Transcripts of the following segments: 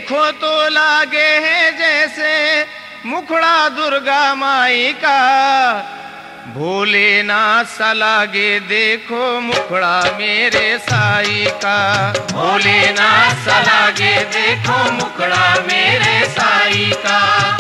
देखो तो लागे है जैसे मुखड़ा दुर्गा माई का, भोलेनाथ सा लागे देखो मुखड़ा मेरे साई का। भोलेनाथ सा लागे देखो मुखड़ा मेरे साई का।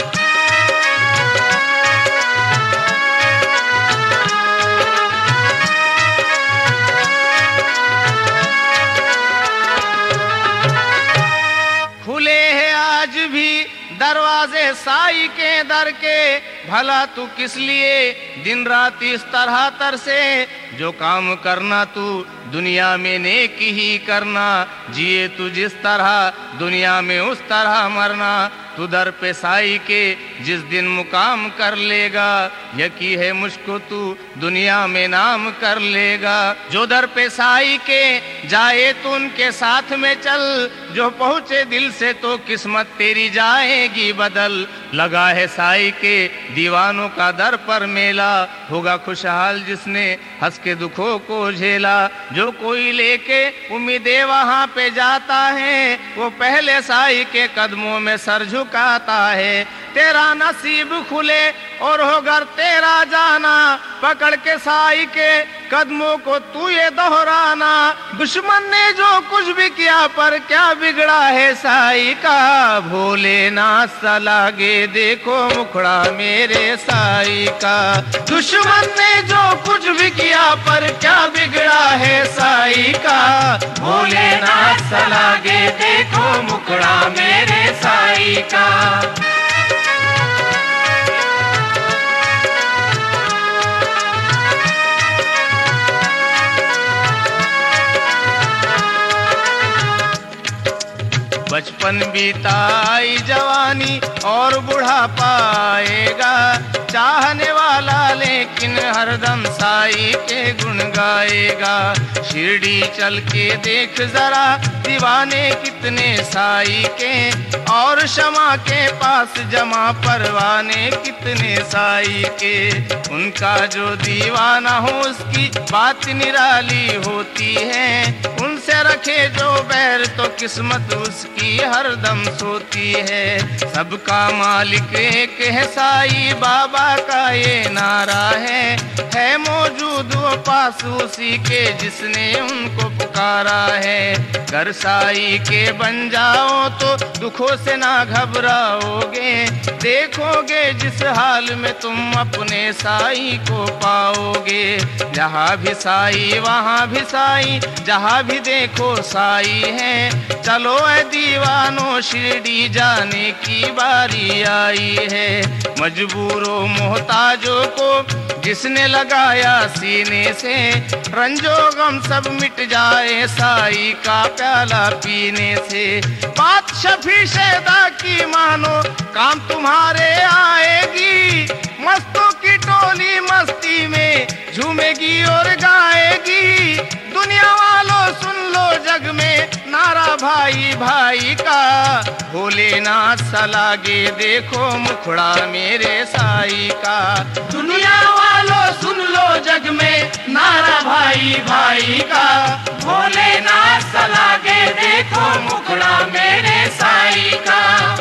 खुले हैं आज भी दरवाजे साई के दर के, भला तू किस लिए दिन रात इस तरह तरसे। जो काम करना तू दुनिया में नेक ही करना, जिए तू जिस तरह दुनिया में उस तरह मरना। तू दर पे साई के जिस दिन मुकाम कर लेगा, यकी है मुझको तू दुनिया में नाम कर लेगा। जो दर पे साई के जाए तू उनके साथ में चल, जो पहुँचे दिल से तो किस्मत तेरी जाएगी बदल। लगा है साई के दीवानों का दर पर मेला, होगा खुशहाल जिसने हंस के दुखों को झेला। जो कोई लेके उम्मीदें वहाँ पे जाता है, वो पहले साई के कदमों में सर झुकाता है। तेरा नसीब खुले और होगा तेरा जाना, पकड़ के साई के कदमों को तू ये दोहराना। दुश्मन ने जो कुछ भी किया पर क्या बिगड़ा है साई का, भोलेनाथ सा लागे देखो मुखड़ा मेरे साई का। दुश्मन ने जो कुछ भी किया पर क्या बिगड़ा है साई का, भोलेनाथ सा लागे देखो मुखड़ा मेरे साई का। बचपन बीताई जवानी और बुढ़ापा आएगा, चाहने वाला लेकिन हरदम साई के गुण गाएगा। शिरडी चल के देख जरा दीवाने कितने साई के, और शमा के पास जमा परवाने कितने साई के। उनका जो दीवाना हो उसकी बात निराली होती है, उनसे रखे जो बैर तो किस्मत उसकी हरदम सोती है। सबका मालिक एक है साई बाबा का ये नारा है मौजूद वो पास उसी के जिसने उनको पुकारा है। घर साई के बन जाओ तो दुखों से ना घबराओगे, देखोगे जिस हाल में तुम अपने साई को पाओगे। जहाँ भी साई वहाँ भी साई, जहाँ भी देखो साई है। चलो ऐ दीवानो शिरडी जाने की बारी आई है। मजबूरों मोहताजों को जिसने लगाया सीने से, रंजो गम सब मिट जाए साई का प्याला पीने से। बात शफी शेदा की मानो काम तुम्हारे आएगी, मस्तों की टोली मस्ती में झूमेगी और गाएगी। दुनिया वालों सुन लो जग में नारा भाई भाई का, भोलेनाथ सा लागे देखो मुखड़ा मेरे साई का। दुनिया वालों सुन लो जग में नारा भाई भाई का, भोलेनाथ सा लागे देखो मुखड़ा मेरे साई का।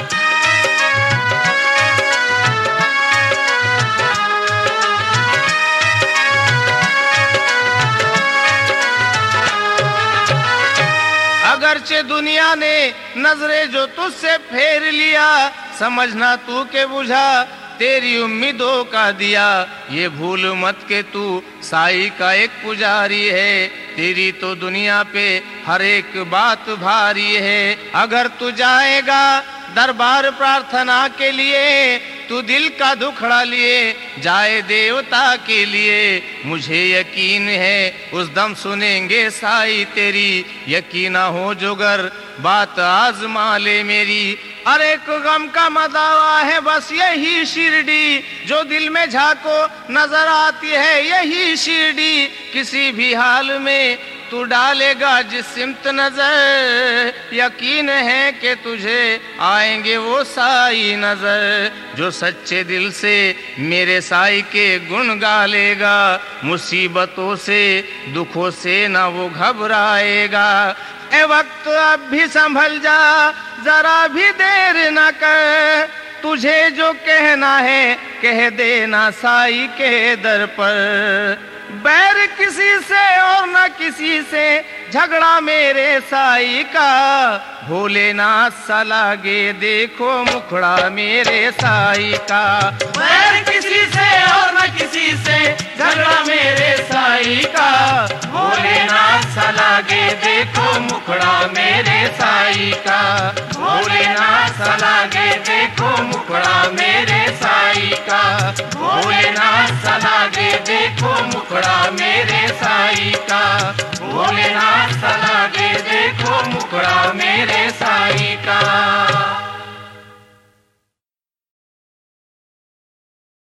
अगरचे दुनिया ने नजरे जो तुझसे फेर लिया, समझना तू के बुझा तेरी उम्मीदों का दिया। ये भूल मत के तू साई का एक पुजारी है, तेरी तो दुनिया पे हर एक बात भारी है। अगर तू जाएगा दरबार प्रार्थना के लिए, तू दिल का दुखड़ा लिए जाए देवता के लिए। मुझे यकीन है उस दम सुनेंगे साई तेरी, यकीना हो जोगर बात आजमा ले मेरी। अरे को गम का मदावा है बस यही शिरडी, जो दिल में झाको नजर आती है यही शिरडी। किसी भी हाल में तू डालेगा जिस सिमत नजर, यकीन है कि तुझे आएंगे वो साई नजर। जो सच्चे दिल से मेरे साई के गुण गा लेगा, मुसीबतों से दुखों से ना वो घबराएगा। ए वक्त अब भी संभल जा, जरा भी देर न कर, तुझे जो कहना है कह देना साई के दर पर। बैर किसी से और न किसी से झगड़ा मेरे साई का, भोलेनाथ सा लागे देखो मुखड़ा मेरे साई का। बैर किसी से और न किसी से झगड़ा मेरे साई का, भोलेनाथ सा लागे देखो मुखड़ा मेरे साई का। भोलेनाथ सा लागे देखो मुखड़ा मेरे साई का। भोलेनाथ सा लागे देखो मुखड़ा मेरे साई का। भोलेनाथ सा लागे देखो मुखड़ा